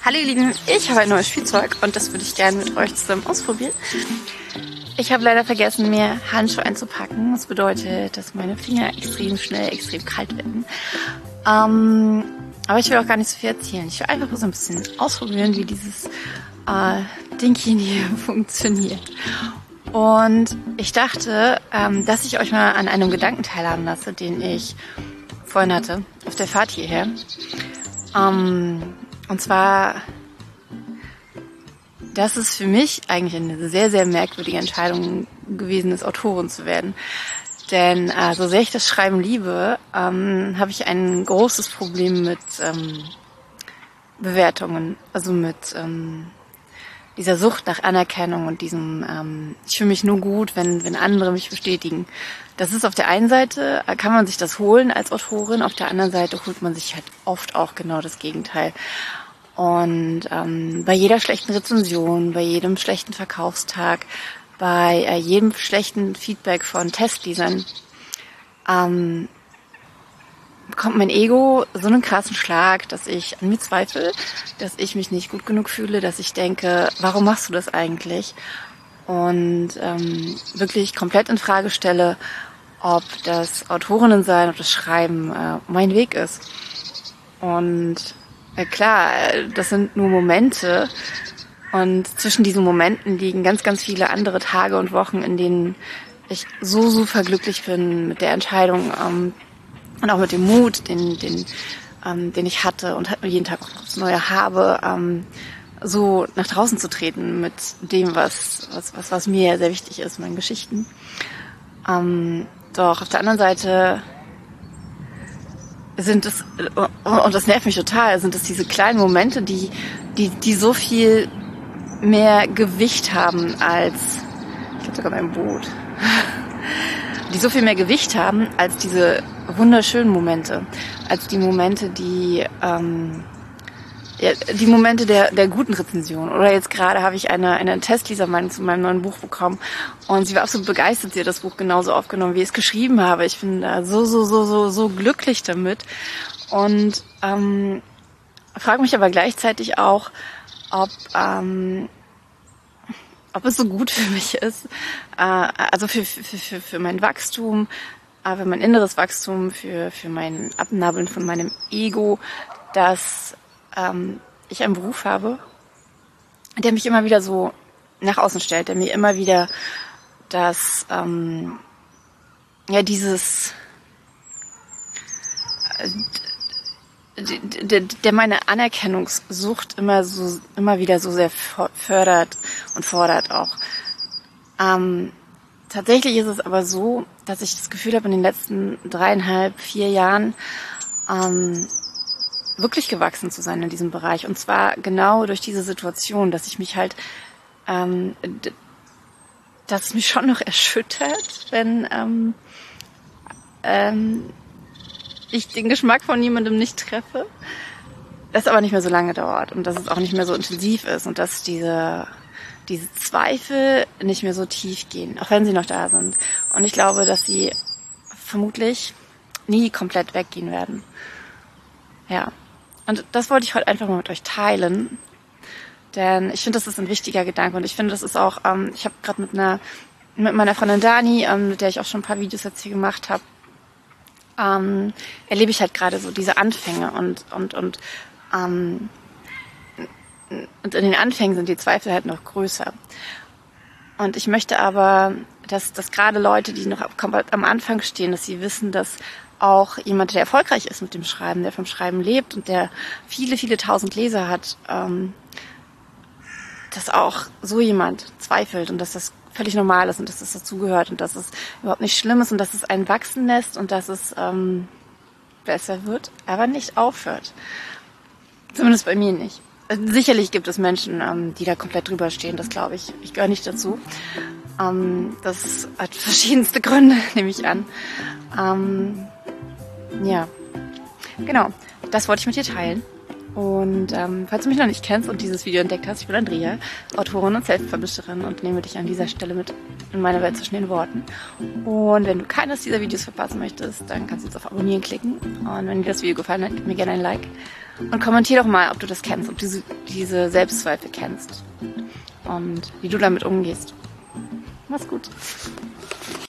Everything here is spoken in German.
Hallo ihr Lieben, ich habe ein neues Spielzeug und das würde ich gerne mit euch zusammen ausprobieren. Ich habe leider vergessen, mir Handschuhe einzupacken. Das bedeutet, dass meine Finger extrem schnell, extrem kalt werden. Aber ich will auch gar nicht so viel erzählen. Ich will einfach so ein bisschen ausprobieren, wie dieses Dingchen hier funktioniert. Und ich dachte, dass ich euch mal an einem Gedanken teilhaben lasse, den ich vorhin hatte, auf der Fahrt hierher. Und zwar, dass es für mich eigentlich eine sehr, sehr merkwürdige Entscheidung gewesen ist, Autorin zu werden. Denn so sehr ich das Schreiben liebe, habe ich ein großes Problem mit Bewertungen. Also mit dieser Sucht nach Anerkennung und diesem, ich fühle mich nur gut, wenn andere mich bestätigen. Das ist auf der einen Seite, kann man sich das holen als Autorin, auf der anderen Seite holt man sich halt oft auch genau das Gegenteil. Und bei jeder schlechten Rezension, bei jedem schlechten Verkaufstag, bei jedem schlechten Feedback von Testlesern bekommt mein Ego so einen krassen Schlag, dass ich an mir zweifle, dass ich mich nicht gut genug fühle, dass ich denke, warum machst du das eigentlich? Und wirklich komplett in Frage stelle, ob das Autorinnensein, ob das Schreiben mein Weg ist. Und klar, das sind nur Momente und zwischen diesen Momenten liegen ganz, ganz viele andere Tage und Wochen, in denen ich so super glücklich bin mit der Entscheidung und auch mit dem Mut, den ich hatte und jeden Tag auch das Neue habe, so nach draußen zu treten mit dem, was mir sehr wichtig ist, meinen Geschichten. Doch auf der anderen Seite sind es, und das nervt mich total, sind es diese kleinen Momente, die so viel mehr Gewicht haben als, ich glaube sogar mein Boot, die so viel mehr Gewicht haben als diese wunderschönen Momente, als die Momente, die Momente der guten Rezension. Oder jetzt gerade habe ich eine Testlesermeinung zu meinem neuen Buch bekommen und sie war absolut begeistert. Sie hat das Buch genauso aufgenommen, wie ich es geschrieben habe. Ich bin da so glücklich damit und frage mich aber gleichzeitig auch, ob es so gut für mich ist, also für mein Wachstum, für mein inneres Wachstum, für mein Abnabeln von meinem Ego, dass ich einen Beruf habe, der mich immer wieder so nach außen stellt, der mir immer wieder das, der meine Anerkennungssucht immer wieder so sehr fördert und fordert auch. Tatsächlich ist es aber so, dass ich das Gefühl habe, in den letzten 3,5, 4 Jahren wirklich gewachsen zu sein in diesem Bereich. Und zwar genau durch diese Situation, dass ich mich halt, dass es mich schon noch erschüttert, wenn ich den Geschmack von niemandem nicht treffe, das aber nicht mehr so lange dauert und dass es auch nicht mehr so intensiv ist und dass diese Zweifel nicht mehr so tief gehen, auch wenn sie noch da sind. Und ich glaube, dass sie vermutlich nie komplett weggehen werden. Ja. Und das wollte ich heute einfach mal mit euch teilen, denn ich finde, das ist ein wichtiger Gedanke und ich finde, das ist auch, ich habe gerade mit meiner Freundin Dani, mit der ich auch schon ein paar Videos jetzt hier gemacht habe, erlebe ich halt gerade so diese Anfänge und in den Anfängen sind die Zweifel halt noch größer. Und ich möchte aber, dass gerade Leute, die noch am Anfang stehen, dass sie wissen, dass auch jemand, der erfolgreich ist mit dem Schreiben, der vom Schreiben lebt und der viele, viele tausend Leser hat, dass auch so jemand zweifelt und dass das völlig normal ist und dass das dazugehört und dass es überhaupt nicht schlimm ist und dass es einen wachsen lässt und dass es besser wird, aber nicht aufhört. Zumindest bei mir nicht. Sicherlich gibt es Menschen, die da komplett drüber stehen, das glaube ich. Ich gehöre nicht dazu. Das hat verschiedenste Gründe, nehme ich an. Ja, genau. Das wollte ich mit dir teilen. Und falls du mich noch nicht kennst und dieses Video entdeckt hast, ich bin Andrea, Autorin und Self-Publisherin und nehme dich an dieser Stelle mit in meine Welt zwischen den Worten. Und wenn du keines dieser Videos verpassen möchtest, dann kannst du jetzt auf Abonnieren klicken. Und wenn dir das Video gefallen hat, gib mir gerne ein Like. Und kommentier doch mal, ob du das kennst, ob du diese Selbstzweifel kennst und wie du damit umgehst. Mach's gut.